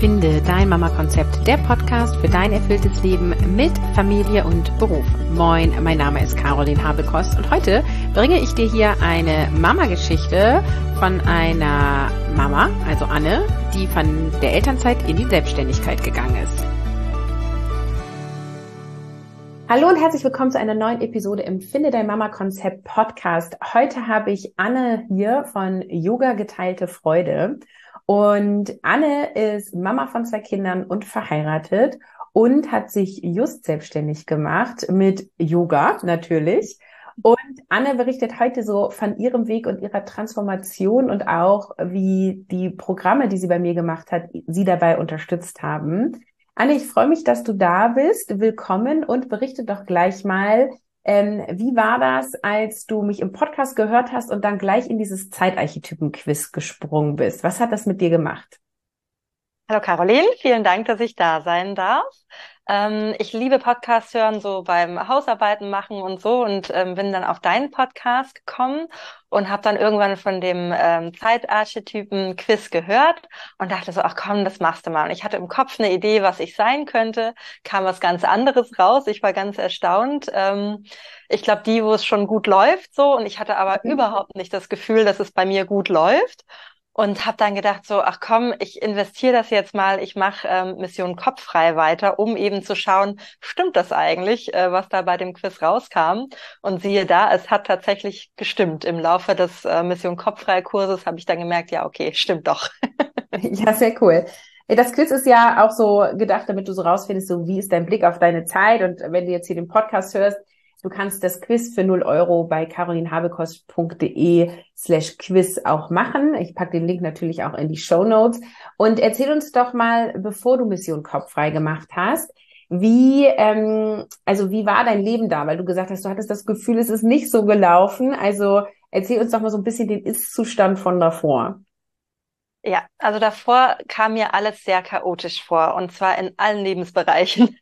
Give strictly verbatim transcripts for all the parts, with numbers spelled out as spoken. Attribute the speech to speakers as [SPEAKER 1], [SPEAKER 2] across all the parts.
[SPEAKER 1] Finde dein Mama-Konzept, der Podcast für dein erfülltes Leben mit Familie und Beruf. Moin, mein Name ist Caroline Habekost und heute bringe ich dir hier eine Mama-Geschichte von einer Mama, also Anne, die von der Elternzeit in die Selbstständigkeit gegangen ist. Hallo und herzlich willkommen zu einer neuen Episode im Finde dein Mama-Konzept Podcast. Heute habe ich Anne hier von Yoga geteilte Freude. Und Anne ist Mama von zwei Kindern und verheiratet und hat sich just selbstständig gemacht mit Yoga natürlich. Und Anne berichtet heute so von ihrem Weg und ihrer Transformation und auch, wie die Programme, die sie bei mir gemacht hat, sie dabei unterstützt haben. Anne, ich freue mich, dass du da bist. Willkommen und berichte doch gleich mal, ähm, wie war das, als du mich im Podcast gehört hast und dann gleich in dieses Zeitarchetypen-Quiz gesprungen bist? Was hat das mit dir gemacht?
[SPEAKER 2] Hallo Caroline, vielen Dank, dass ich da sein darf. Ähm, ich liebe Podcasts hören, so beim Hausarbeiten machen und so und ähm, bin dann auf deinen Podcast gekommen und habe dann irgendwann von dem ähm, Zeitarchetypen-Quiz gehört und dachte so, ach komm, das machst du mal. Und ich hatte im Kopf eine Idee, was ich sein könnte, kam was ganz anderes raus. Ich war ganz erstaunt. Ähm, ich glaube, die, wo es schon gut läuft, so, und ich hatte aber
[SPEAKER 1] Mhm.
[SPEAKER 2] überhaupt nicht das Gefühl, dass es bei mir gut läuft. Und habe dann gedacht so, ach komm, ich investiere das jetzt mal, ich mache ähm, Mission Kopffrei weiter, um eben zu schauen, stimmt das eigentlich, äh, was da bei dem Quiz rauskam? Und siehe da, es hat tatsächlich gestimmt. Im Laufe des äh, Mission Kopffrei-Kurses habe ich dann gemerkt, ja okay, stimmt doch.
[SPEAKER 1] Ja, sehr cool. Das Quiz ist ja auch so gedacht, damit du so rausfindest, so wie ist dein Blick auf deine Zeit. Und wenn du jetzt hier den Podcast hörst, du kannst das Quiz für null Euro bei carolinhabekost.de slash Quiz auch machen. Ich packe den Link natürlich auch in die Shownotes. Und erzähl uns doch mal, bevor du Mission Kopffrei gemacht hast, wie, ähm, also wie war dein Leben da? Weil du gesagt hast, du hattest das Gefühl, es ist nicht so gelaufen. Also erzähl uns doch mal so ein bisschen den Ist-Zustand von davor.
[SPEAKER 2] Ja, also davor kam mir alles sehr chaotisch vor und zwar in allen Lebensbereichen.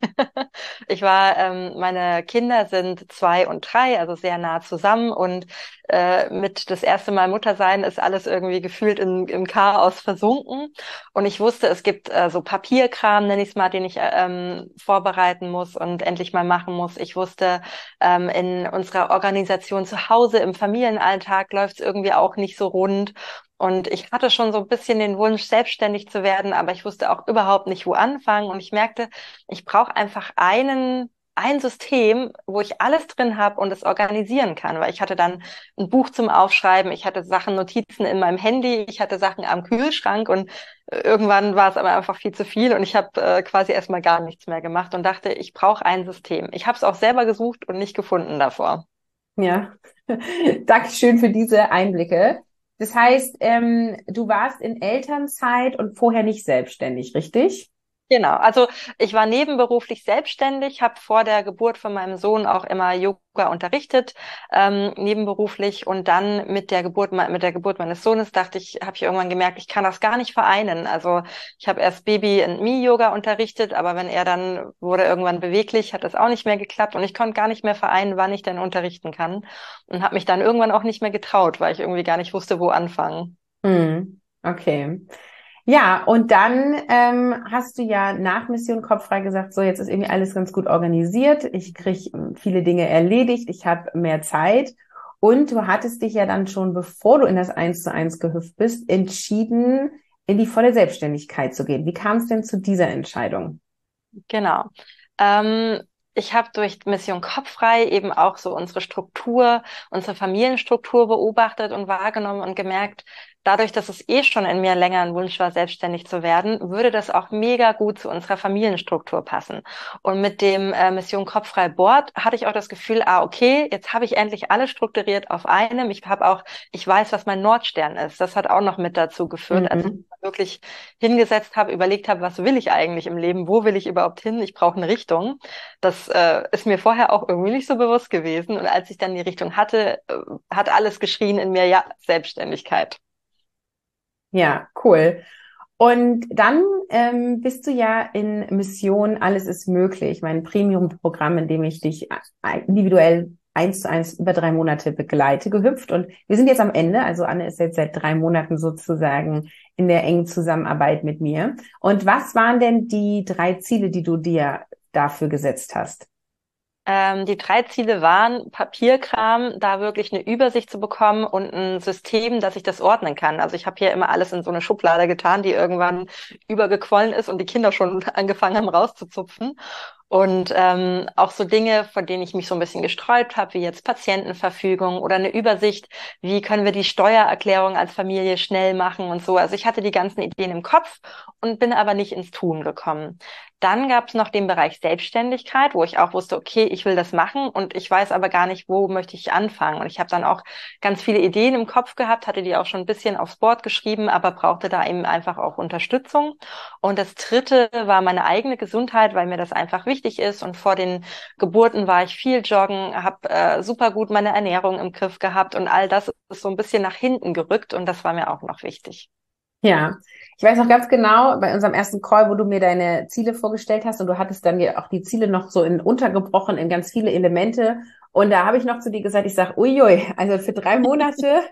[SPEAKER 2] Ich war, ähm, meine Kinder sind zwei und drei, also sehr nah zusammen und äh, mit das erste Mal Mutter sein ist alles irgendwie gefühlt in, im Chaos versunken und ich wusste, es gibt äh, so Papierkram, nenne ich es mal, den ich ähm, vorbereiten muss und endlich mal machen muss. Ich wusste, ähm, in unserer Organisation zu Hause im Familienalltag läuft es irgendwie auch nicht so rund. Und ich hatte schon so ein bisschen den Wunsch, selbstständig zu werden, aber ich wusste auch überhaupt nicht, wo anfangen. Und ich merkte, ich brauche einfach einen, ein System, wo ich alles drin habe und es organisieren kann. Weil ich hatte dann ein Buch zum Aufschreiben, ich hatte Sachen, Notizen in meinem Handy, ich hatte Sachen am Kühlschrank und irgendwann war es aber einfach viel zu viel und ich habe äh, quasi erstmal gar nichts mehr gemacht und dachte, ich brauche ein System. Ich habe es auch selber gesucht und nicht gefunden davor.
[SPEAKER 1] Ja, Dankeschön für diese Einblicke. Das heißt, ähm, du warst in Elternzeit und vorher nicht selbstständig, richtig?
[SPEAKER 2] Genau, also ich war nebenberuflich selbstständig, habe vor der Geburt von meinem Sohn auch immer Yoga unterrichtet, ähm, nebenberuflich und dann mit der Geburt mit der Geburt meines Sohnes dachte ich, habe ich irgendwann gemerkt, ich kann das gar nicht vereinen. Also ich habe erst Baby and Me Yoga unterrichtet, aber wenn er dann wurde irgendwann beweglich, hat das auch nicht mehr geklappt und ich konnte gar nicht mehr vereinen, wann ich denn unterrichten kann und habe mich dann irgendwann auch nicht mehr getraut, weil ich irgendwie gar nicht wusste, wo anfangen.
[SPEAKER 1] Hm, okay. Ja, und dann ähm, hast du ja nach Mission Kopffrei gesagt, so jetzt ist irgendwie alles ganz gut organisiert, ich kriege viele Dinge erledigt, ich habe mehr Zeit und du hattest dich ja dann schon, bevor du in das Eins zu eins gehüpft bist, entschieden, in die volle Selbstständigkeit zu gehen. Wie kam es denn zu dieser Entscheidung?
[SPEAKER 2] Genau. Ähm, ich habe durch Mission Kopffrei eben auch so unsere Struktur, unsere Familienstruktur beobachtet und wahrgenommen und gemerkt, dadurch, dass es eh schon in mir länger ein Wunsch war, selbstständig zu werden, würde das auch mega gut zu unserer Familienstruktur passen. Und mit dem äh, Mission Kopffrei Board hatte ich auch das Gefühl, ah, okay, jetzt habe ich endlich alles strukturiert auf einem. Ich habe auch, ich weiß, was mein Nordstern ist. Das hat auch noch mit dazu geführt, als ich
[SPEAKER 1] Mhm.
[SPEAKER 2] wirklich hingesetzt habe, überlegt habe, was will ich eigentlich im Leben? Wo will ich überhaupt hin? Ich brauche eine Richtung. Das äh, ist mir vorher auch irgendwie nicht so bewusst gewesen. Und als ich dann die Richtung hatte, äh, hat alles geschrien in mir, ja, Selbstständigkeit.
[SPEAKER 1] Ja, cool. Und dann ähm, bist du ja in Mission Alles ist möglich, mein Premium-Programm, in dem ich dich äh, individuell eins zu eins über drei Monate begleite, gehüpft. Und wir sind jetzt am Ende. Also Anne ist jetzt seit drei Monaten sozusagen in der engen Zusammenarbeit mit mir. Und was waren denn die drei Ziele, die du dir dafür gesetzt hast?
[SPEAKER 2] Ähm, die drei Ziele waren Papierkram, da wirklich eine Übersicht zu bekommen und ein System, dass ich das ordnen kann. Also ich habe hier immer alles in so eine Schublade getan, die irgendwann übergequollen ist und die Kinder schon angefangen haben rauszuzupfen. Und ähm, auch so Dinge, von denen ich mich so ein bisschen gesträubt habe, wie jetzt Patientenverfügung oder eine Übersicht, wie können wir die Steuererklärung als Familie schnell machen und so. Also ich hatte die ganzen Ideen im Kopf und bin aber nicht ins Tun gekommen. Dann gab es noch den Bereich Selbstständigkeit, wo ich auch wusste, okay, ich will das machen und ich weiß aber gar nicht, wo möchte ich anfangen. Und ich habe dann auch ganz viele Ideen im Kopf gehabt, hatte die auch schon ein bisschen aufs Board geschrieben, aber brauchte da eben einfach auch Unterstützung. Und das Dritte war meine eigene Gesundheit, weil mir das einfach wichtig ist. Und vor den Geburten war ich viel joggen, habe äh, super gut meine Ernährung im Griff gehabt und all das ist so ein bisschen nach hinten gerückt und das war mir auch noch wichtig.
[SPEAKER 1] Ja, ich weiß noch ganz genau, bei unserem ersten Call, wo du mir deine Ziele vorgestellt hast und du hattest dann ja auch die Ziele noch so in untergebrochen in ganz viele Elemente. Und da habe ich noch zu dir gesagt, ich sage, uiui, also für drei Monate,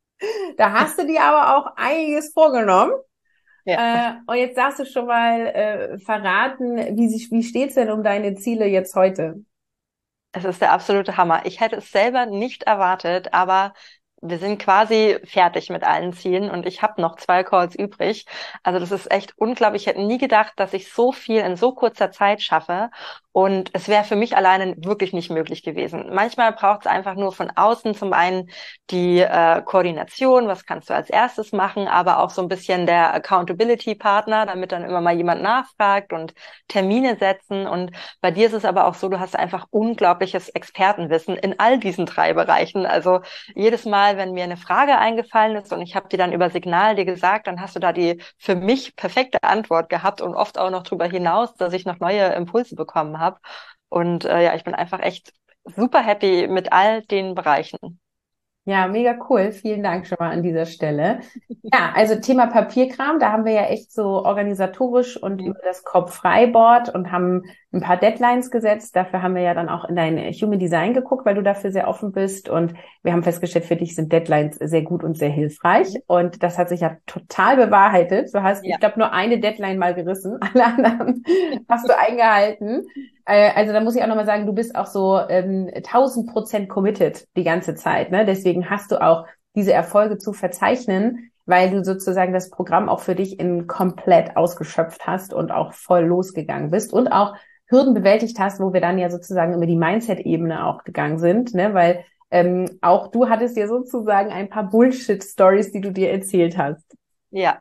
[SPEAKER 1] da hast du dir aber auch einiges vorgenommen. Ja. Äh, und jetzt darfst du schon mal äh, verraten, wie, sich, wie steht's denn um deine Ziele jetzt heute?
[SPEAKER 2] Es ist der absolute Hammer. Ich hätte es selber nicht erwartet, aber wir sind quasi fertig mit allen Zielen und ich habe noch zwei Calls übrig. Also das ist echt unglaublich. Ich hätte nie gedacht, dass ich so viel in so kurzer Zeit schaffe. Und es wäre für mich alleine wirklich nicht möglich gewesen. Manchmal braucht es einfach nur von außen zum einen die äh, Koordination, was kannst du als erstes machen, aber auch so ein bisschen der Accountability-Partner, damit dann immer mal jemand nachfragt und Termine setzen. Und bei dir ist es aber auch so, du hast einfach unglaubliches Expertenwissen in all diesen drei Bereichen. Also jedes Mal, wenn mir eine Frage eingefallen ist und ich habe dir dann über Signal dir gesagt, dann hast du da die für mich perfekte Antwort gehabt und oft auch noch darüber hinaus, dass ich noch neue Impulse bekommen habe. Und äh, ja, ich bin einfach echt super happy mit all den Bereichen.
[SPEAKER 1] Ja, mega cool. Vielen Dank schon mal an dieser Stelle. Ja, also Thema Papierkram, da haben wir ja echt so organisatorisch und über das Kopf-Frei-Board und haben ein paar Deadlines gesetzt. Dafür haben wir ja dann auch in dein Human Design geguckt, weil du dafür sehr offen bist. Und wir haben festgestellt, für dich sind Deadlines sehr gut und sehr hilfreich. Und das hat sich ja total bewahrheitet. Du hast, ja. ich glaube, nur eine Deadline mal gerissen. Alle anderen hast du eingehalten. Also da muss ich auch nochmal sagen, du bist auch so ähm, tausend Prozent committed die ganze Zeit. Ne? Deswegen hast du auch diese Erfolge zu verzeichnen, weil du sozusagen das Programm auch für dich in komplett ausgeschöpft hast und auch voll losgegangen bist und auch Hürden bewältigt hast, wo wir dann ja sozusagen über die Mindset-Ebene auch gegangen sind, ne? Weil ähm, auch du hattest ja sozusagen ein paar Bullshit-Stories, die du dir erzählt hast.
[SPEAKER 2] Ja.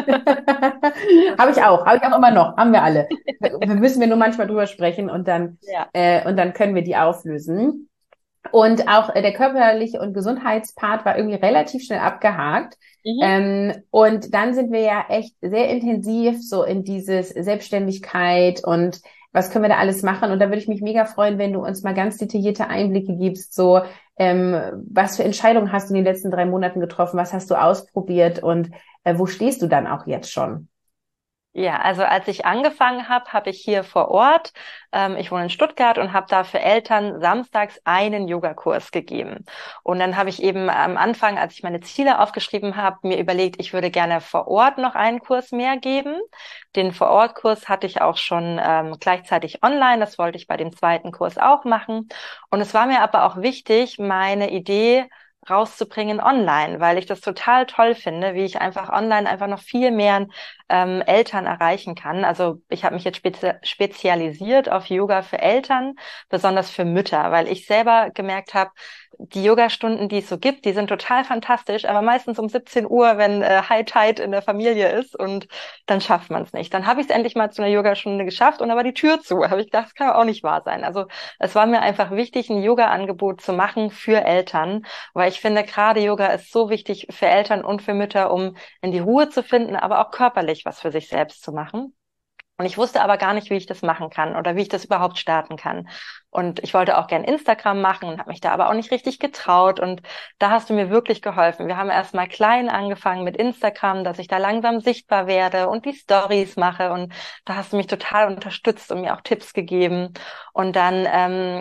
[SPEAKER 1] Habe ich auch, habe ich auch immer noch, haben wir alle. Wir müssen wir nur manchmal drüber sprechen und dann ja. äh, und dann können wir die auflösen. Und auch äh, der körperliche und Gesundheitspart war irgendwie relativ schnell abgehakt. Mhm. Ähm, und dann sind wir ja echt sehr intensiv so in dieses Selbstständigkeit und was können wir da alles machen? Und da würde ich mich mega freuen, wenn du uns mal ganz detaillierte Einblicke gibst, so ähm, was für Entscheidungen hast du in den letzten drei Monaten getroffen, was hast du ausprobiert und äh, wo stehst du dann auch jetzt schon?
[SPEAKER 2] Ja, also als ich angefangen habe, habe ich hier vor Ort, ähm, ich wohne in Stuttgart und habe da für Eltern samstags einen Yogakurs gegeben. Und dann habe ich eben am Anfang, als ich meine Ziele aufgeschrieben habe, mir überlegt, ich würde gerne vor Ort noch einen Kurs mehr geben. Den Vor-Ort-Kurs hatte ich auch schon ähm, gleichzeitig online, das wollte ich bei dem zweiten Kurs auch machen. Und es war mir aber auch wichtig, meine Idee rauszubringen online, weil ich das total toll finde, wie ich einfach online einfach noch viel mehr ähm, Eltern erreichen kann. Also ich habe mich jetzt spezi spezialisiert auf Yoga für Eltern, besonders für Mütter, weil ich selber gemerkt habe, die Yogastunden, die es so gibt, die sind total fantastisch, aber meistens um siebzehn Uhr, wenn äh, High Tide in der Familie ist und dann schafft man es nicht. Dann habe ich es endlich mal zu einer Yogastunde geschafft und da war die Tür zu. Habe ich gedacht, das kann auch nicht wahr sein. Also es war mir einfach wichtig, ein Yoga-Angebot zu machen für Eltern, weil ich finde, gerade Yoga ist so wichtig für Eltern und für Mütter, um in die Ruhe zu finden, aber auch körperlich was für sich selbst zu machen. Und ich wusste aber gar nicht, wie ich das machen kann oder wie ich das überhaupt starten kann. Und ich wollte auch gern Instagram machen und habe mich da aber auch nicht richtig getraut. Und da hast du mir wirklich geholfen. Wir haben erst mal klein angefangen mit Instagram, dass ich da langsam sichtbar werde und die Stories mache. Und da hast du mich total unterstützt und mir auch Tipps gegeben. Und dann ähm,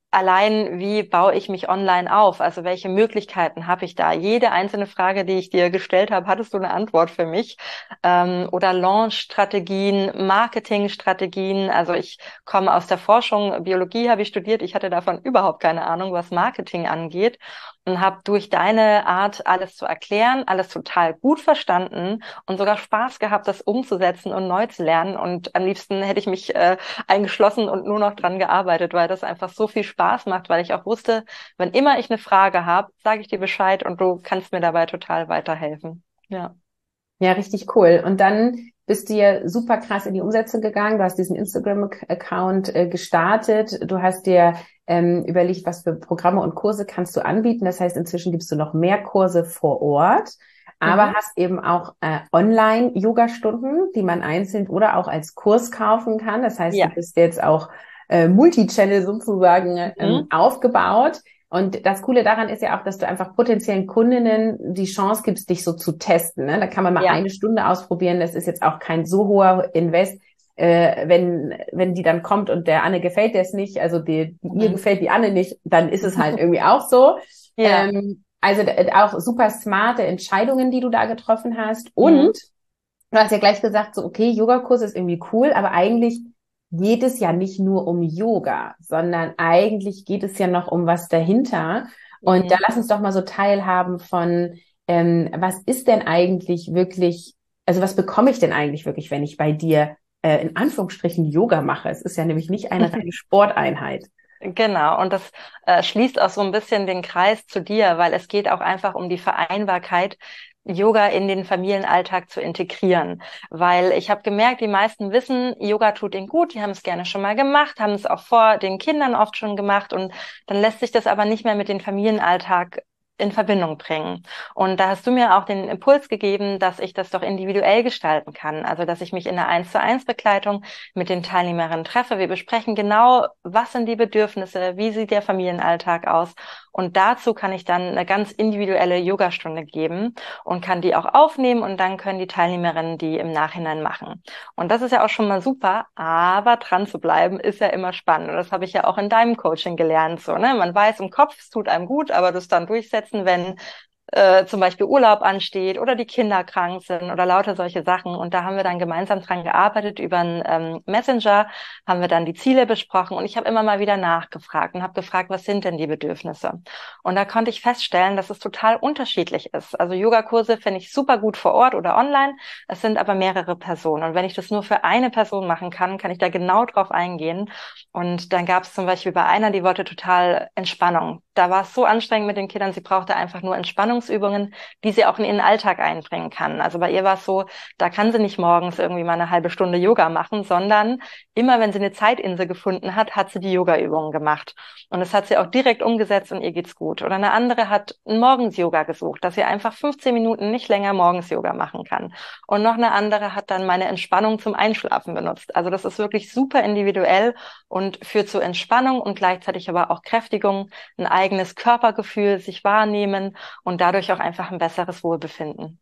[SPEAKER 2] allein, wie baue ich mich online auf? Also welche Möglichkeiten habe ich da? Jede einzelne Frage, die ich dir gestellt habe, hattest du eine Antwort für mich? Ähm, oder Launch-Strategien, Marketing-Strategien. Also ich komme aus der Forschung, Biologie habe ich studiert. Ich hatte davon überhaupt keine Ahnung, was Marketing angeht. Und habe durch deine Art, alles zu erklären, alles total gut verstanden und sogar Spaß gehabt, das umzusetzen und neu zu lernen. Und am liebsten hätte ich mich äh, eingeschlossen und nur noch dran gearbeitet, weil das einfach so viel Spaß macht, weil ich auch wusste, wenn immer ich eine Frage habe, sage ich dir Bescheid und du kannst mir dabei total weiterhelfen. Ja.
[SPEAKER 1] Ja, richtig cool. Und dann bist du ja super krass in die Umsetzung gegangen. Du hast diesen Instagram-Account äh, gestartet. Du hast dir ähm, überlegt, was für Programme und Kurse kannst du anbieten. Das heißt, inzwischen gibst du noch mehr Kurse vor Ort, aber
[SPEAKER 2] Mhm.
[SPEAKER 1] hast eben auch äh, Online-Yoga-Stunden, die man einzeln oder auch als Kurs kaufen kann. Das heißt, du
[SPEAKER 2] Ja.
[SPEAKER 1] bist jetzt auch äh, Multi-Channel sozusagen ähm,
[SPEAKER 2] Mhm.
[SPEAKER 1] aufgebaut. Und das Coole daran ist ja auch, dass du einfach potenziellen Kundinnen die Chance gibst, dich so zu testen. Ne? Da kann man mal
[SPEAKER 2] Ja.
[SPEAKER 1] eine Stunde ausprobieren. Das ist jetzt auch kein so hoher Invest. Äh, wenn, wenn die dann kommt und der Anne gefällt das nicht, also die, ihr
[SPEAKER 2] Mhm.
[SPEAKER 1] gefällt die Anne nicht, dann ist es halt irgendwie auch so.
[SPEAKER 2] Ja.
[SPEAKER 1] Ähm, also d- auch super smarte Entscheidungen, die du da getroffen hast. Und
[SPEAKER 2] Mhm.
[SPEAKER 1] du hast ja gleich gesagt, so, okay, Yogakurs ist irgendwie cool, aber eigentlich geht es ja nicht nur um Yoga, sondern eigentlich geht es ja noch um was dahinter. Und da
[SPEAKER 2] Mhm.
[SPEAKER 1] lass uns doch mal so teilhaben von, ähm, was ist denn eigentlich wirklich, also was bekomme ich denn eigentlich wirklich, wenn ich bei dir äh, in Anführungsstrichen Yoga mache? Es ist ja nämlich nicht eine reine Sporteinheit.
[SPEAKER 2] Genau, und das äh, schließt auch so ein bisschen den Kreis zu dir, weil es geht auch einfach um die Vereinbarkeit, Yoga in den Familienalltag zu integrieren. Weil ich habe gemerkt, die meisten wissen, Yoga tut ihnen gut, die haben es gerne schon mal gemacht, haben es auch vor den Kindern oft schon gemacht und dann lässt sich das aber nicht mehr mit dem Familienalltag in Verbindung bringen. Und da hast du mir auch den Impuls gegeben, dass ich das doch individuell gestalten kann. Also, dass ich mich in einer eins zu eins Begleitung mit den Teilnehmerinnen treffe. Wir besprechen genau, was sind die Bedürfnisse, wie sieht der Familienalltag aus. Und dazu kann ich dann eine ganz individuelle Yogastunde geben und kann die auch aufnehmen und dann können die Teilnehmerinnen die im Nachhinein machen. Und das ist ja auch schon mal super, aber dran zu bleiben ist ja immer spannend. Und das habe ich ja auch in deinem Coaching gelernt. So, ne? Man weiß im Kopf, es tut einem gut, aber das dann durchsetzen, wenn äh, zum Beispiel Urlaub ansteht oder die Kinder krank sind oder lauter solche Sachen. Und da haben wir dann gemeinsam dran gearbeitet über einen ähm, Messenger, haben wir dann die Ziele besprochen und ich habe immer mal wieder nachgefragt und habe gefragt, was sind denn die Bedürfnisse? Und da konnte ich feststellen, dass es total unterschiedlich ist. Also Yogakurse finde ich super gut vor Ort oder online. Es sind aber mehrere Personen. Und wenn ich das nur für eine Person machen kann, kann ich da genau drauf eingehen. Und dann gab es zum Beispiel bei einer, die wollte total Entspannung. Da war es so anstrengend mit den Kindern, sie brauchte einfach nur Entspannungsübungen, die sie auch in ihren Alltag einbringen kann. Also bei ihr war es so, da kann sie nicht morgens irgendwie mal eine halbe Stunde Yoga machen, sondern immer wenn sie eine Zeitinsel gefunden hat, hat sie die Yoga-Übungen gemacht. Und das hat sie auch direkt umgesetzt und ihr geht's gut. Oder eine andere hat ein Morgens-Yoga gesucht, dass sie einfach fünfzehn Minuten nicht länger Morgens-Yoga machen kann. Und noch eine andere hat dann meine Entspannung zum Einschlafen benutzt. Also das ist wirklich super individuell und führt zu Entspannung und gleichzeitig aber auch Kräftigung, ein eigenes Körpergefühl, sich wahrnehmen und dadurch auch einfach ein besseres Wohlbefinden.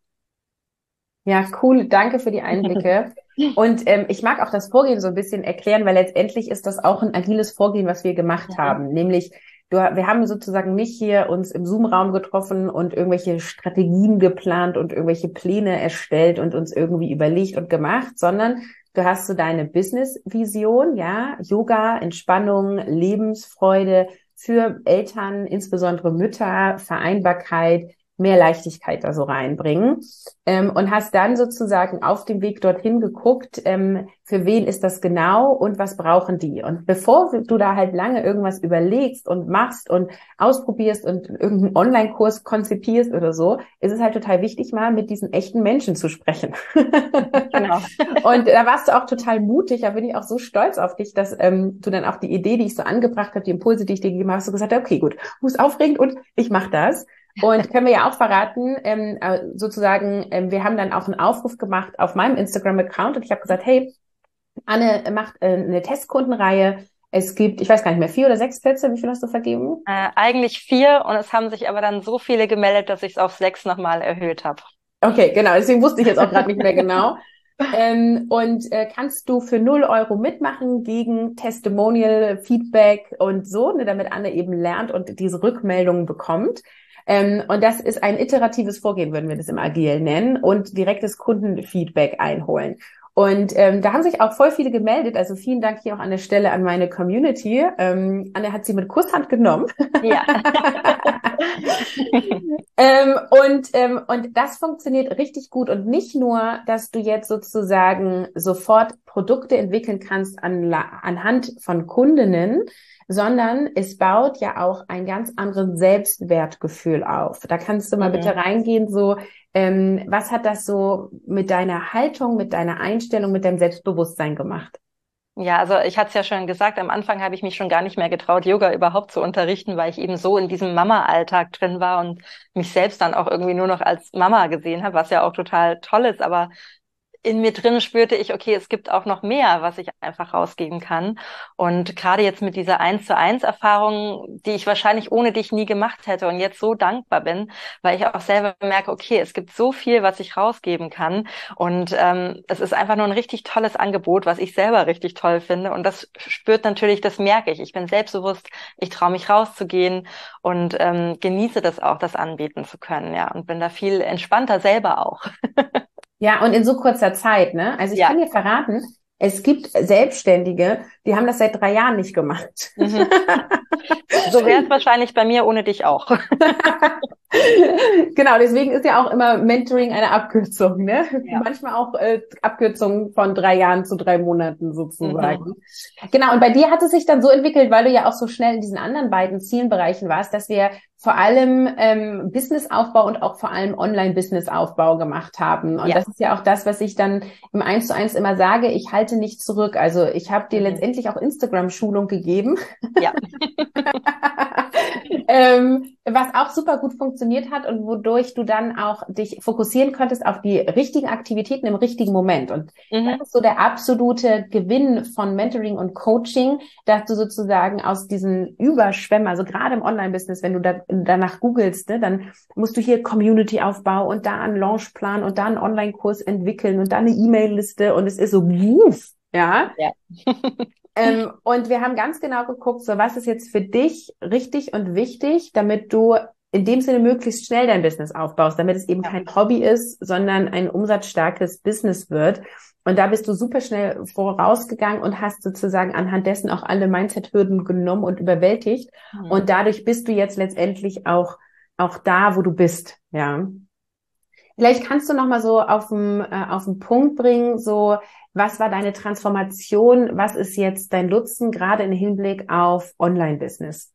[SPEAKER 1] Ja, cool. Danke für die Einblicke. Und ähm, ich mag auch das Vorgehen so ein bisschen erklären, weil letztendlich ist das auch ein agiles Vorgehen, was wir gemacht
[SPEAKER 2] Mhm.
[SPEAKER 1] haben. Nämlich, du, wir haben sozusagen nicht hier uns im Zoom-Raum getroffen und irgendwelche Strategien geplant und irgendwelche Pläne erstellt und uns irgendwie überlegt und gemacht, sondern du hast so deine Business-Vision, ja, Yoga, Entspannung, Lebensfreude für Eltern, insbesondere Mütter, Vereinbarkeit, mehr Leichtigkeit da so reinbringen. Ähm, und hast dann sozusagen auf dem Weg dorthin geguckt, ähm, für wen ist das genau und was brauchen die? Und bevor du da halt lange irgendwas überlegst und machst und ausprobierst und irgendeinen Online-Kurs konzipierst oder so, ist es halt total wichtig, mal mit diesen echten Menschen zu sprechen.
[SPEAKER 2] Genau.
[SPEAKER 1] Und da warst du auch total mutig, da bin ich auch so stolz auf dich, dass ähm, du dann auch die Idee, die ich so angebracht habe, die Impulse, die ich dir gegeben habe, hast du gesagt, okay, gut, muss aufregend und ich mache das. Und können wir ja auch verraten, ähm, äh, sozusagen, ähm, wir haben dann auch einen Aufruf gemacht auf meinem Instagram-Account und ich habe gesagt, hey, Anne macht äh, eine Testkundenreihe. Es gibt, ich weiß gar nicht mehr, vier oder sechs Plätze. Wie viel hast du vergeben?
[SPEAKER 2] Äh, eigentlich vier und es haben sich aber dann so viele gemeldet, dass ich es auf sechs nochmal erhöht habe.
[SPEAKER 1] Okay, genau. Deswegen wusste ich jetzt auch gerade nicht mehr genau. Ähm, und äh, kannst du für null Euro mitmachen gegen Testimonial, Feedback und so, ne, damit Anne eben lernt und diese Rückmeldungen bekommt. Ähm, und das ist ein iteratives Vorgehen, würden wir das im Agil nennen, und direktes Kundenfeedback einholen. Und ähm, da haben sich auch voll viele gemeldet. Also vielen Dank hier auch an der Stelle an meine Community. Ähm, Anne hat sie mit Kusshand genommen.
[SPEAKER 2] Ja.
[SPEAKER 1] ähm, und, ähm, und das funktioniert richtig gut. Und nicht nur, dass du jetzt sozusagen sofort Produkte entwickeln kannst an, anhand von Kundinnen, sondern es baut ja auch ein ganz anderes Selbstwertgefühl auf. Da kannst du mal mhm. bitte reingehen, so, ähm, was hat das so mit deiner Haltung, mit deiner Einstellung, mit deinem Selbstbewusstsein gemacht?
[SPEAKER 2] Ja, also ich hatte es ja schon gesagt, am Anfang habe ich mich schon gar nicht mehr getraut, Yoga überhaupt zu unterrichten, weil ich eben so in diesem Mama-Alltag drin war und mich selbst dann auch irgendwie nur noch als Mama gesehen habe, was ja auch total toll ist, aber in mir drin spürte ich, okay, es gibt auch noch mehr, was ich einfach rausgeben kann. Und gerade jetzt mit dieser eins zu eins Erfahrung, die ich wahrscheinlich ohne dich nie gemacht hätte und jetzt so dankbar bin, weil ich auch selber merke, okay, es gibt so viel, was ich rausgeben kann. Und ähm, es ist einfach nur ein richtig tolles Angebot, was ich selber richtig toll finde. Und das spürt natürlich, das merke ich. Ich bin selbstbewusst, ich traue mich rauszugehen und ähm, genieße das auch, das anbieten zu können. Ja, und bin da viel entspannter selber auch.
[SPEAKER 1] Ja, und in so kurzer Zeit, ne? Also ich
[SPEAKER 2] ja.
[SPEAKER 1] kann dir verraten, es gibt Selbstständige, die haben das seit drei Jahren nicht gemacht.
[SPEAKER 2] Mhm. So wäre es wahrscheinlich bei mir ohne dich auch.
[SPEAKER 1] Genau, deswegen ist ja auch immer Mentoring eine Abkürzung, ne? Ja. Manchmal auch äh, Abkürzung von drei Jahren zu drei Monaten sozusagen. Mhm. Genau, und bei dir hat es sich dann so entwickelt, weil du ja auch so schnell in diesen anderen beiden Zielbereichen warst, dass wir vor allem ähm, Businessaufbau und auch vor allem Online-Businessaufbau gemacht haben. Und ja. das ist ja auch das, was ich dann im eins zu eins immer sage, ich halte nicht zurück. Also ich habe dir mhm. letztendlich auch Instagram-Schulung gegeben.
[SPEAKER 2] Ja.
[SPEAKER 1] ähm, was auch super gut funktioniert hat und wodurch du dann auch dich fokussieren konntest auf die richtigen Aktivitäten im richtigen Moment. Und mhm. das ist so der absolute Gewinn von Mentoring und Coaching, dass du sozusagen aus diesen Überschwemmen, also gerade im Online-Business, wenn du da, danach googelst, ne, dann musst du hier Community-Aufbau und da einen Launchplan und da einen Online-Kurs entwickeln und da eine E-Mail-Liste und es ist so, wuff, ja. ja. Ähm, und wir haben ganz genau geguckt, so was ist jetzt für dich richtig und wichtig, damit du in dem Sinne möglichst schnell dein Business aufbaust, damit es eben ja. kein Hobby ist, sondern ein umsatzstarkes Business wird. Und da bist du super schnell vorausgegangen und hast sozusagen anhand dessen auch alle Mindset-Hürden genommen und überwältigt. Mhm. Und dadurch bist du jetzt letztendlich auch, auch da, wo du bist, ja. Vielleicht kannst du noch mal so auf den, äh, auf den Punkt bringen, so, was war deine Transformation? Was ist jetzt dein Nutzen, gerade im Hinblick auf Online-Business?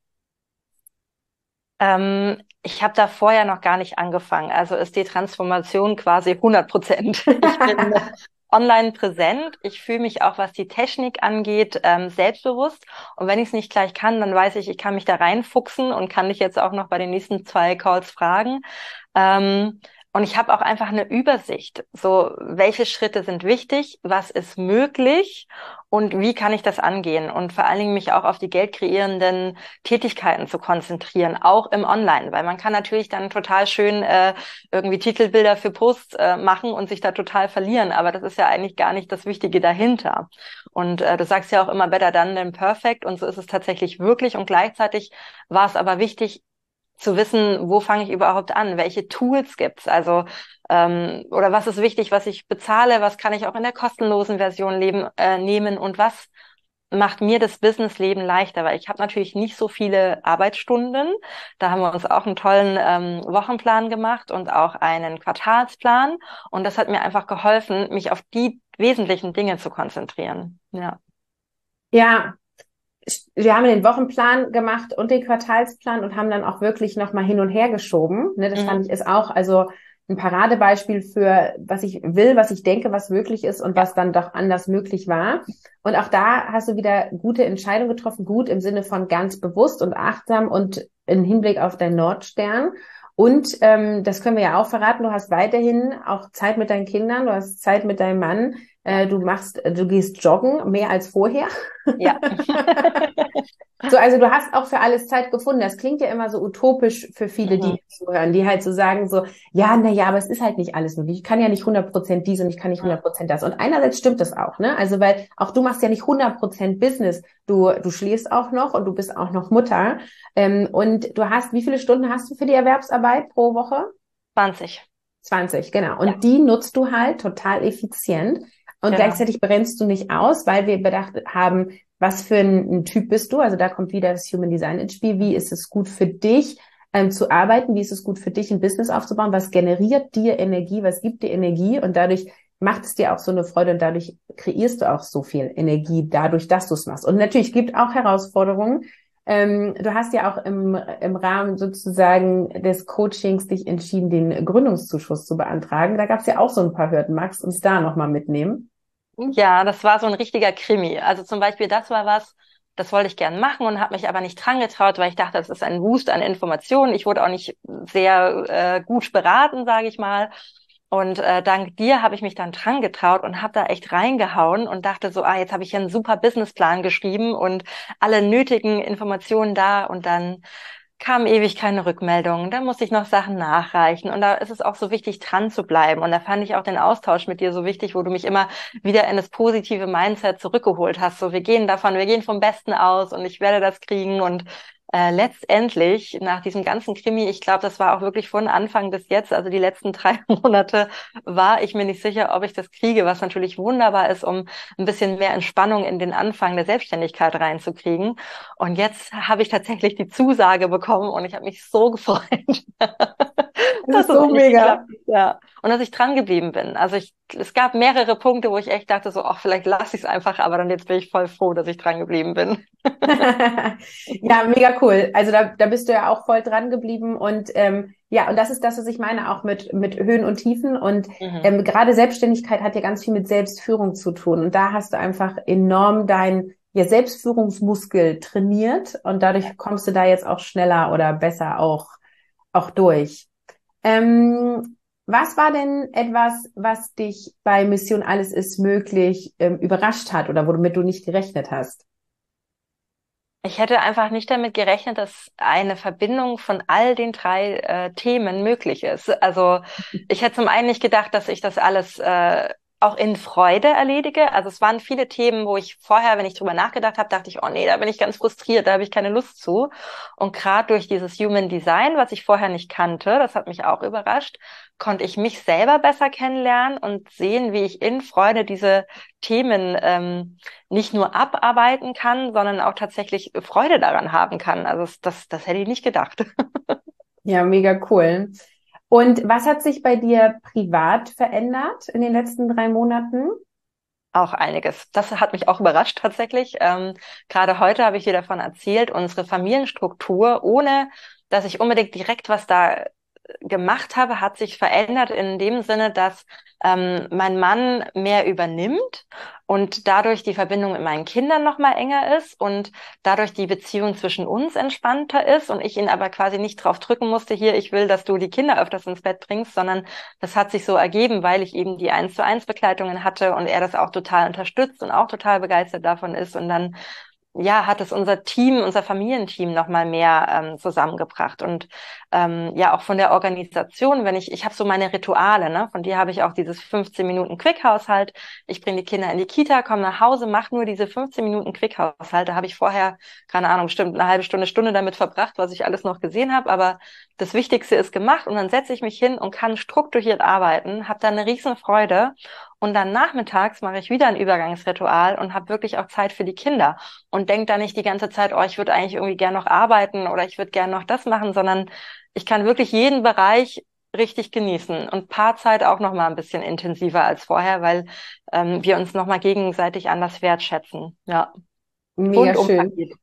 [SPEAKER 2] Ähm, ich habe da vorher noch gar nicht angefangen. Also ist die Transformation quasi hundert Prozent. Ich bin online präsent. Ich fühle mich auch, was die Technik angeht, ähm, selbstbewusst. Und wenn ich es nicht gleich kann, dann weiß ich, ich kann mich da reinfuchsen und kann dich jetzt auch noch bei den nächsten zwei Calls fragen. Ähm, Und ich habe auch einfach eine Übersicht, so welche Schritte sind wichtig, was ist möglich und wie kann ich das angehen und vor allen Dingen mich auch auf die geldkreierenden Tätigkeiten zu konzentrieren, auch im Online, weil man kann natürlich dann total schön äh, irgendwie Titelbilder für Posts äh, machen und sich da total verlieren, aber das ist ja eigentlich gar nicht das Wichtige dahinter. Und äh, du sagst ja auch immer better done than perfect und so ist es tatsächlich wirklich und gleichzeitig war es aber wichtig, zu wissen, wo fange ich überhaupt an, welche Tools gibt's, also ähm, oder was ist wichtig, was ich bezahle, was kann ich auch in der kostenlosen Version leben, äh, nehmen und was macht mir das Businessleben leichter, weil ich habe natürlich nicht so viele Arbeitsstunden. Da haben wir uns auch einen tollen ähm, Wochenplan gemacht und auch einen Quartalsplan und das hat mir einfach geholfen, mich auf die wesentlichen Dinge zu konzentrieren. Ja.
[SPEAKER 1] Ja. Wir haben den Wochenplan gemacht und den Quartalsplan und haben dann auch wirklich nochmal hin und her geschoben. Ne, das mhm. fand ich ist auch also ein Paradebeispiel für, was ich will, was ich denke, was möglich ist und was dann doch anders möglich war. Und auch da hast du wieder gute Entscheidungen getroffen, gut im Sinne von ganz bewusst und achtsam und im Hinblick auf deinen Nordstern. Und ähm, das können wir ja auch verraten, du hast weiterhin auch Zeit mit deinen Kindern, du hast Zeit mit deinem Mann. Äh, du machst, du gehst joggen, mehr als vorher.
[SPEAKER 2] Ja.
[SPEAKER 1] So, also du hast auch für alles Zeit gefunden. Das klingt ja immer so utopisch für viele, die
[SPEAKER 2] Mhm.
[SPEAKER 1] mir zuhören, die halt so sagen so, ja, na ja, aber es ist halt nicht alles möglich. Ich kann ja nicht hundert Prozent dies und ich kann nicht hundert Prozent das. Und einerseits stimmt das auch, ne? Also, weil auch du machst ja nicht hundert Prozent Business. Du, du schläfst auch noch und du bist auch noch Mutter. Ähm, und du hast, wie viele Stunden hast du für die Erwerbsarbeit pro Woche?
[SPEAKER 2] zwanzig.
[SPEAKER 1] zwanzig, genau.
[SPEAKER 2] Ja,
[SPEAKER 1] Und die nutzt du halt total effizient. Und
[SPEAKER 2] genau.
[SPEAKER 1] gleichzeitig brennst du nicht aus, weil wir bedacht haben, was für ein, ein Typ bist du? Also da kommt wieder das Human Design ins Spiel. Wie ist es gut für dich, ähm, zu arbeiten? Wie ist es gut für dich, ein Business aufzubauen? Was generiert dir Energie? Was gibt dir Energie? Und dadurch macht es dir auch so eine Freude und dadurch kreierst du auch so viel Energie dadurch, dass du es machst. Und natürlich gibt auch Herausforderungen. Ähm, du hast ja auch im, im Rahmen sozusagen des Coachings dich entschieden, den Gründungszuschuss zu beantragen. Da gab es ja auch so ein paar Hürden. Magst du uns da nochmal mitnehmen?
[SPEAKER 2] Ja, das war so ein richtiger Krimi. Also zum Beispiel, das war was, das wollte ich gern machen und habe mich aber nicht dran getraut, weil ich dachte, das ist ein Wust an Informationen. Ich wurde auch nicht sehr äh, gut beraten, sage ich mal. Und äh, dank dir habe ich mich dann dran getraut und habe da echt reingehauen und dachte so, ah, jetzt habe ich hier einen super Businessplan geschrieben und alle nötigen Informationen da und dann kam ewig keine Rückmeldung. Da musste ich noch Sachen nachreichen und da ist es auch so wichtig, dran zu bleiben. Und da fand ich auch den Austausch mit dir so wichtig, wo du mich immer wieder in das positive Mindset zurückgeholt hast. So, wir gehen davon, wir gehen vom Besten aus und ich werde das kriegen und äh, letztendlich, nach diesem ganzen Krimi, ich glaube, das war auch wirklich von Anfang bis jetzt, also die letzten drei Monate, war ich mir nicht sicher, ob ich das kriege, was natürlich wunderbar ist, um ein bisschen mehr Entspannung in den Anfang der Selbstständigkeit reinzukriegen. Und jetzt habe ich tatsächlich die Zusage bekommen und ich habe mich so gefreut,
[SPEAKER 1] Das
[SPEAKER 2] dass
[SPEAKER 1] ist
[SPEAKER 2] es
[SPEAKER 1] so
[SPEAKER 2] endlich geklappt
[SPEAKER 1] mega.
[SPEAKER 2] hat. Ja. Und dass ich dran geblieben bin. Also ich, es gab mehrere Punkte, wo ich echt dachte, so, ach, vielleicht lasse ich es einfach, aber dann jetzt bin ich voll froh, dass ich dran geblieben bin.
[SPEAKER 1] Ja, mega cool. Also da, da bist du ja auch voll dran geblieben und ähm, ja, und das ist das, was ich meine, auch mit mit Höhen und Tiefen und
[SPEAKER 2] Mhm.
[SPEAKER 1] ähm, gerade Selbstständigkeit hat ja ganz viel mit Selbstführung zu tun und da hast du einfach enorm dein ja, Selbstführungsmuskel trainiert und dadurch kommst du da jetzt auch schneller oder besser auch auch durch. Ähm, was war denn etwas, was dich bei Mission Alles ist möglich ähm, überrascht hat oder womit du nicht gerechnet hast?
[SPEAKER 2] Ich hätte einfach nicht damit gerechnet, dass eine Verbindung von all den drei äh, Themen möglich ist. Also ich hätte zum einen nicht gedacht, dass ich das alles äh, auch in Freude erledige. Also es waren viele Themen, wo ich vorher, wenn ich drüber nachgedacht habe, dachte ich, oh nee, da bin ich ganz frustriert, da habe ich keine Lust zu. Und gerade durch dieses Human Design, was ich vorher nicht kannte, das hat mich auch überrascht, konnte ich mich selber besser kennenlernen und sehen, wie ich in Freude diese Themen ähm, nicht nur abarbeiten kann, sondern auch tatsächlich Freude daran haben kann. Also das, das, das hätte ich nicht gedacht.
[SPEAKER 1] Ja, mega cool. Und was hat sich bei dir privat verändert in den letzten drei Monaten?
[SPEAKER 2] Auch einiges. Das hat mich auch überrascht tatsächlich. Ähm, gerade heute habe ich dir davon erzählt, unsere Familienstruktur, ohne dass ich unbedingt direkt was da gemacht habe, hat sich verändert in dem Sinne, dass ähm, mein Mann mehr übernimmt und dadurch die Verbindung mit meinen Kindern noch mal enger ist und dadurch die Beziehung zwischen uns entspannter ist und ich ihn aber quasi nicht drauf drücken musste, hier, ich will, dass du die Kinder öfters ins Bett bringst, sondern das hat sich so ergeben, weil ich eben die eins zu eins Begleitungen hatte und er das auch total unterstützt und auch total begeistert davon ist und dann ja, hat es unser Team, unser Familienteam noch mal mehr ähm, zusammengebracht und ähm, ja auch von der Organisation, wenn ich, ich habe so meine Rituale, ne, von dir habe ich auch dieses fünfzehn Minuten Quick-Haushalt. Ich bringe die Kinder in die Kita, komme nach Hause, mache nur diese fünfzehn Minuten Quick-Haushalt. Da habe ich vorher, keine Ahnung, bestimmt eine halbe Stunde, Stunde damit verbracht, was ich alles noch gesehen habe, aber das Wichtigste ist gemacht und dann setze ich mich hin und kann strukturiert arbeiten, habe da eine riesen Freude. Und dann nachmittags mache ich wieder ein Übergangsritual und habe wirklich auch Zeit für die Kinder und denke da nicht die ganze Zeit, oh, ich würde eigentlich irgendwie gern noch arbeiten oder ich würde gern noch das machen, sondern ich kann wirklich jeden Bereich richtig genießen und Paarzeit auch noch mal ein bisschen intensiver als vorher, weil ähm, wir uns noch mal gegenseitig anders wertschätzen. Ja,
[SPEAKER 1] Mega
[SPEAKER 2] rundum
[SPEAKER 1] schön.
[SPEAKER 2] Paket.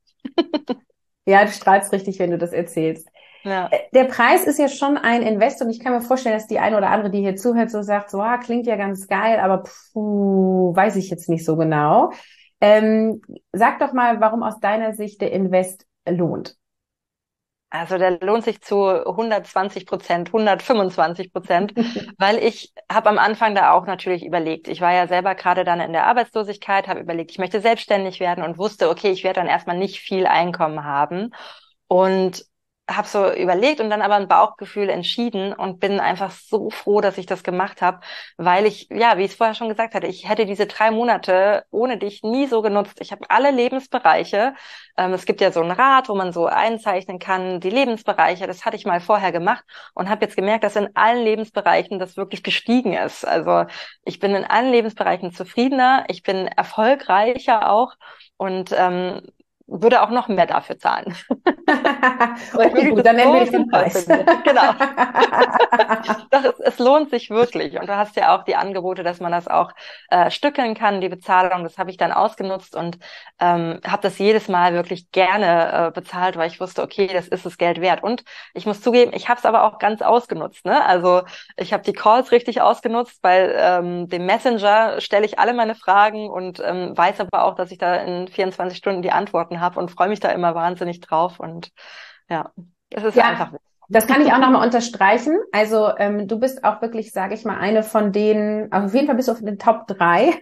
[SPEAKER 1] Ja, du strahlst richtig, wenn du das erzählst.
[SPEAKER 2] Ja.
[SPEAKER 1] Äh, Der Preis ist ja schon ein Invest und ich kann mir vorstellen, dass die eine oder andere, die hier zuhört, so sagt, so, ah, klingt ja ganz geil, aber puh, weiß ich jetzt nicht so genau. Ähm, sag doch mal, warum aus deiner Sicht der Invest lohnt.
[SPEAKER 2] Also der lohnt sich zu hundertzwanzig Prozent, hundertfünfundzwanzig Prozent, weil ich habe am Anfang da auch natürlich überlegt. Ich war ja selber gerade dann in der Arbeitslosigkeit, habe überlegt, ich möchte selbstständig werden und wusste, okay, ich werde dann erstmal nicht viel Einkommen haben und habe so überlegt und dann aber ein Bauchgefühl entschieden und bin einfach so froh, dass ich das gemacht habe, weil ich, ja, wie ich es vorher schon gesagt hatte, ich hätte diese drei Monate ohne dich nie so genutzt. Ich habe alle Lebensbereiche. Ähm, es gibt ja so ein Rad, wo man so einzeichnen kann, die Lebensbereiche. Das hatte ich mal vorher gemacht und habe jetzt gemerkt, dass in allen Lebensbereichen das wirklich gestiegen ist. Also ich bin in allen Lebensbereichen zufriedener, ich bin erfolgreicher auch und ähm, würde auch noch mehr dafür zahlen. Weil ich
[SPEAKER 1] Okay,
[SPEAKER 2] wirklich
[SPEAKER 1] gut,
[SPEAKER 2] das
[SPEAKER 1] dann nennen wir
[SPEAKER 2] so
[SPEAKER 1] dich den
[SPEAKER 2] sinnvoll
[SPEAKER 1] Preis.
[SPEAKER 2] finde. Genau. Doch, es, es lohnt sich wirklich. Und du hast ja auch die Angebote, dass man das auch äh, stückeln kann, die Bezahlung. Das habe ich dann ausgenutzt und ähm, habe das jedes Mal wirklich gerne äh, bezahlt, weil ich wusste, okay, das ist das Geld wert. Und ich muss zugeben, ich habe es aber auch ganz ausgenutzt. Ne? Also ich habe die Calls richtig ausgenutzt. Bei ähm, dem Messenger stelle ich alle meine Fragen und ähm, weiß aber auch, dass ich da in vierundzwanzig Stunden die Antworten habe und freue mich da immer wahnsinnig drauf. Und ja, es ist
[SPEAKER 1] Ja,
[SPEAKER 2] einfach.
[SPEAKER 1] das kann ich auch nochmal unterstreichen. Also ähm, du bist auch wirklich, sage ich mal, eine von denen, also auf jeden Fall bist du auf den Top drei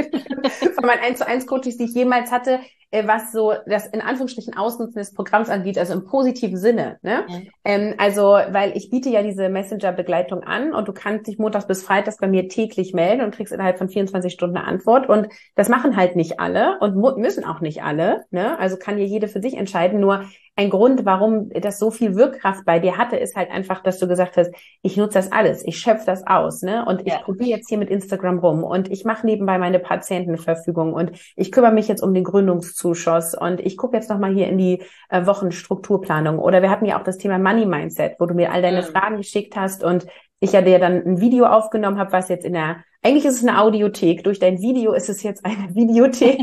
[SPEAKER 1] von meinen eins zu eins Coaches, die ich jemals hatte, äh, was so das in Anführungsstrichen Ausnutzen des Programms angeht, also im positiven Sinne. Ne?
[SPEAKER 2] Mhm.
[SPEAKER 1] Ähm, also, weil ich biete ja diese Messenger-Begleitung an und du kannst dich montags bis freitags bei mir täglich melden und kriegst innerhalb von vierundzwanzig Stunden eine Antwort. Und das machen halt nicht alle und müssen auch nicht alle. Ne? Also kann hier jede für sich entscheiden. Nur ein Grund, warum das so viel Wirkkraft bei dir hatte, ist halt einfach, dass du gesagt hast, ich nutze das alles, ich schöpfe das aus, ne? Und ich
[SPEAKER 2] Ja.
[SPEAKER 1] probiere jetzt hier mit Instagram rum und ich mache nebenbei meine Patientenverfügung und ich kümmere mich jetzt um den Gründungszuschuss und ich gucke jetzt nochmal hier in die äh, Wochenstrukturplanung. Oder wir hatten ja auch das Thema Money Mindset, wo du mir all deine
[SPEAKER 2] Mhm.
[SPEAKER 1] Fragen geschickt hast und ich ja dir dann ein Video aufgenommen habe, was jetzt in der, eigentlich ist es eine Audiothek, durch dein Video ist es jetzt eine Videothek,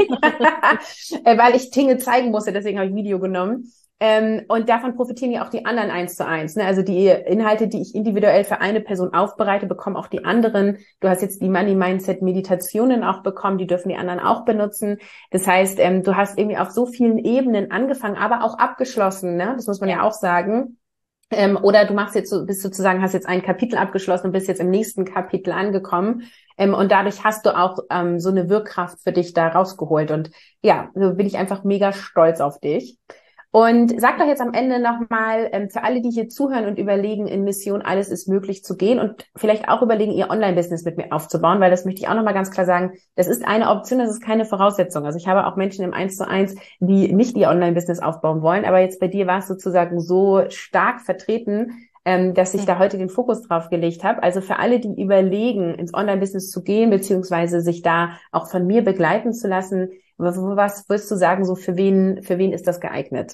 [SPEAKER 1] weil ich Dinge zeigen musste, deswegen habe ich Video genommen. Ähm, und davon profitieren ja auch die anderen eins zu eins. Ne? Also die Inhalte, die ich individuell für eine Person aufbereite, bekommen auch die anderen. Du hast jetzt die Money Mindset Meditationen auch bekommen, die dürfen die anderen auch benutzen. Das heißt, ähm, du hast irgendwie auf so vielen Ebenen angefangen, aber auch abgeschlossen. Ne? Das muss man ja,
[SPEAKER 2] Ja.
[SPEAKER 1] auch sagen. Ähm, oder du machst jetzt so, bist sozusagen, hast jetzt ein Kapitel abgeschlossen und bist jetzt im nächsten Kapitel angekommen. Ähm, und dadurch hast du auch ähm, so eine Wirkkraft für dich da rausgeholt. Und ja, so bin ich einfach mega stolz auf dich. Und sag doch jetzt am Ende nochmal ähm, für alle, die hier zuhören und überlegen, in Mission Alles ist möglich zu gehen und vielleicht auch überlegen, ihr Online-Business mit mir aufzubauen, weil das möchte ich auch nochmal ganz klar sagen, das ist eine Option, das ist keine Voraussetzung. Also ich habe auch Menschen im eins zu eins, die nicht ihr Online-Business aufbauen wollen, aber jetzt bei dir war es sozusagen so stark vertreten, ähm, dass ich da heute den Fokus drauf gelegt habe. Also für alle, die überlegen, ins Online-Business zu gehen, beziehungsweise sich da auch von mir begleiten zu lassen, was würdest du sagen, so für wen, für wen ist das geeignet?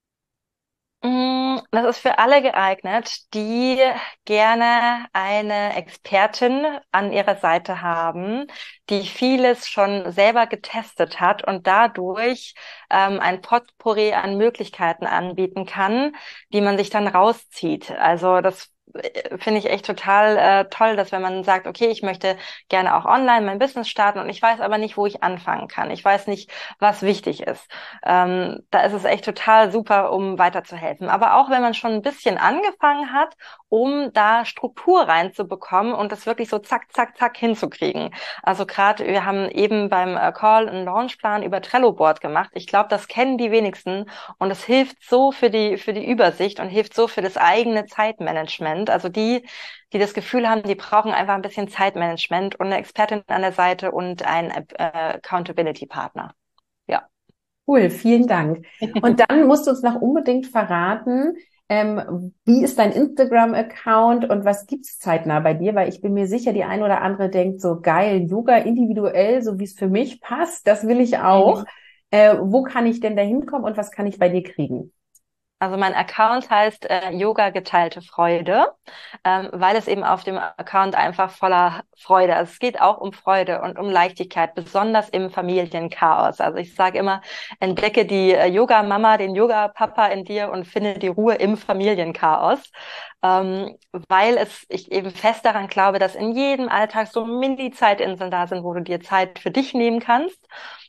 [SPEAKER 2] Mm, Das ist für alle geeignet, die gerne eine Expertin an ihrer Seite haben, die vieles schon selber getestet hat und dadurch ähm, ein Potpourri an Möglichkeiten anbieten kann, die man sich dann rauszieht. Also das äh, finde ich echt total äh, toll, dass wenn man sagt, okay, ich möchte gerne auch online mein Business starten und ich weiß aber nicht, wo ich anfangen kann. Ich weiß nicht, was wichtig ist. Ähm, da ist es echt total super, um weiterzuhelfen. Aber auch wenn man schon ein bisschen angefangen hat, um da Struktur reinzubekommen und das wirklich so zack, zack, zack hinzukriegen. Also gerade, wir haben eben beim äh, Call einen Launchplan über Trello-Board gemacht. Ich glaube, das kennen die wenigsten und es hilft so für die, für die Übersicht und hilft so für das eigene Zeitmanagement. Also die, die das Gefühl haben, die brauchen einfach ein bisschen Zeitmanagement und eine Expertin an der Seite und einen äh, Accountability-Partner. Ja.
[SPEAKER 1] Cool, vielen Dank. Und dann musst du uns noch unbedingt verraten, ähm, wie ist dein Instagram-Account und was gibt's zeitnah bei dir? Weil ich bin mir sicher, die ein oder andere denkt so, geil, Yoga individuell, so wie es für mich passt, das will ich auch.
[SPEAKER 2] Mhm.
[SPEAKER 1] Äh, wo kann ich denn da hinkommen und was kann ich bei dir kriegen?
[SPEAKER 2] Also mein Account heißt äh, Yoga geteilte Freude, ähm, weil es eben auf dem Account einfach voller Freude, also es geht auch um Freude und um Leichtigkeit, besonders im Familienchaos. Also ich sage immer, entdecke die äh, Yoga-Mama, den Yoga-Papa in dir und finde die Ruhe im Familienchaos, ähm, weil es ich eben fest daran glaube, dass in jedem Alltag so Mini-Zeitinseln da sind, wo du dir Zeit für dich nehmen kannst.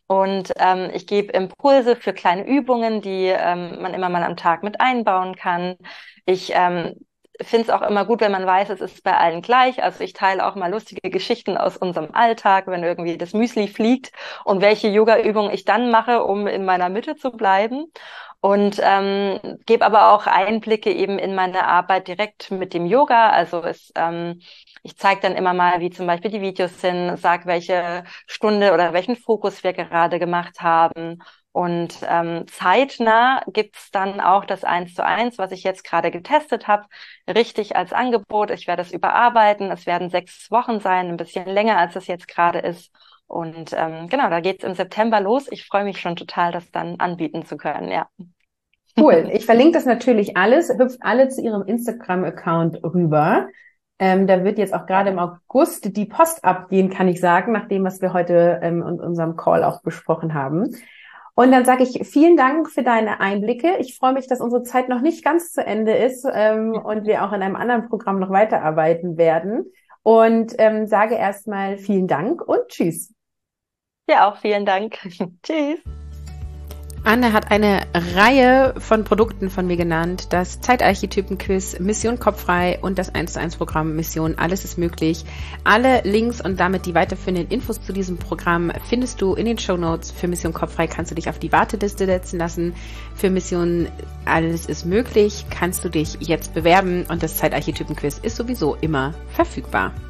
[SPEAKER 2] Und ähm, ich gebe Impulse für kleine Übungen, die ähm, man immer mal am Tag mit einbauen kann. Ich ähm, finde es auch immer gut, wenn man weiß, es ist bei allen gleich. Also ich teile auch mal lustige Geschichten aus unserem Alltag, wenn irgendwie das Müsli fliegt und welche Yoga-Übungen ich dann mache, um in meiner Mitte zu bleiben. Und ähm, gebe aber auch Einblicke eben in meine Arbeit direkt mit dem Yoga. Also es, ähm, ich zeige dann immer mal, wie zum Beispiel die Videos sind, sage, welche Stunde oder welchen Fokus wir gerade gemacht haben. Und ähm, zeitnah gibt's dann auch das Eins zu Eins, was ich jetzt gerade getestet habe, richtig als Angebot. Ich werde es überarbeiten. Es werden sechs Wochen sein, ein bisschen länger, als es jetzt gerade ist. Und ähm, genau, da geht's im September los. Ich freue mich schon total, das dann anbieten zu können, ja.
[SPEAKER 1] Cool. Ich verlinke das natürlich alles. Hüpft alle zu ihrem Instagram-Account rüber. Ähm, da wird jetzt auch gerade im August die Post abgehen, kann ich sagen, nach dem, was wir heute ähm, in unserem Call auch besprochen haben. Und dann sage ich vielen Dank für deine Einblicke. Ich freue mich, dass unsere Zeit noch nicht ganz zu Ende ist ähm, und wir auch in einem anderen Programm noch weiterarbeiten werden. Und ähm, sage erstmal vielen Dank und tschüss.
[SPEAKER 2] Ja, auch vielen Dank. Tschüss.
[SPEAKER 1] Anne hat eine Reihe von Produkten von mir genannt. Das Zeitarchetypen-Quiz, Mission Kopffrei und das eins zu eins Programm Mission Alles ist möglich. Alle Links und damit die weiterführenden Infos zu diesem Programm findest du in den Shownotes. Für Mission Kopffrei kannst du dich auf die Warteliste setzen lassen. Für Mission Alles ist möglich kannst du dich jetzt bewerben und das Zeitarchetypen-Quiz ist sowieso immer verfügbar.